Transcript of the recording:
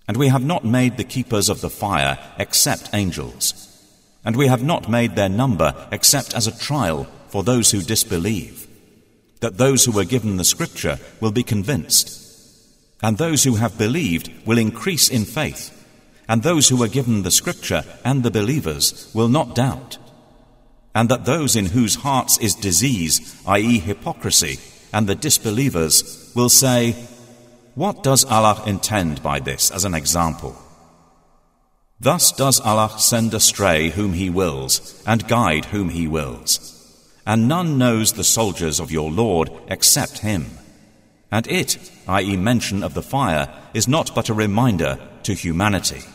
And we have not made the keepers of the fire except angels, and we have not made their number except as a trial for those who disbelieve, that those who were given the scripture will be convinced, and those who have believed will increase in faith, and those who were given the scripture and the believers will not doubt, and that those in whose hearts is disease, i.e. hypocrisy, and the disbelievers will say, "What does Allah intend by this as an example?" Thus does Allah send astray whom He wills and guide whom He wills. And none knows the soldiers of your Lord except Him. And it, i.e. mention of the fire, is not but a reminder to humanity.